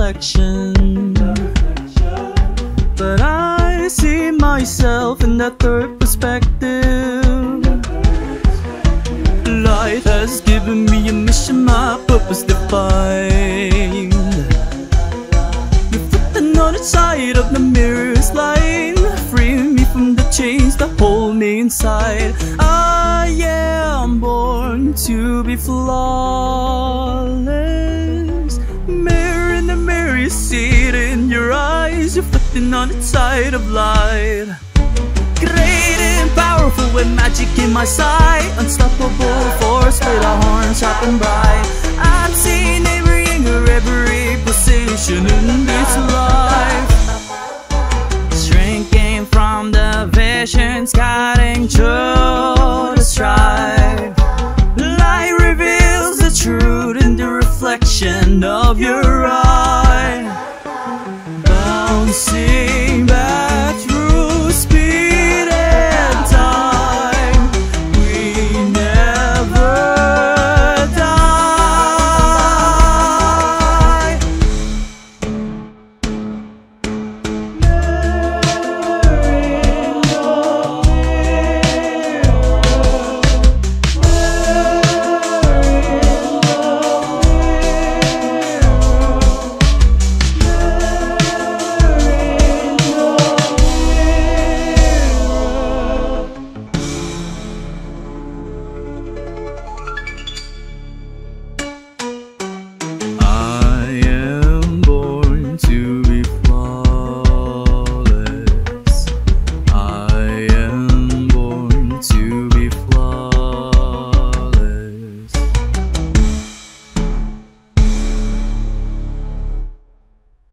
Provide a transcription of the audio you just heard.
reflection. But I see myself in that third perspective. Life has given me a mission, my purpose defined. Reflecting on the side of the mirror's light, freeing me from the chains that hold me inside. I am born to be flawless. Mirror in the mirror, you see it in your eyes, reflecting on the tide of light. Great and powerful with magic in my sight, unstoppable force with our horns sharp and bright. I've seen every angle, every position in this life, shrinking from the visions, cutting through the strife. Light reveals the truth in the reflection of your eye, bouncing back.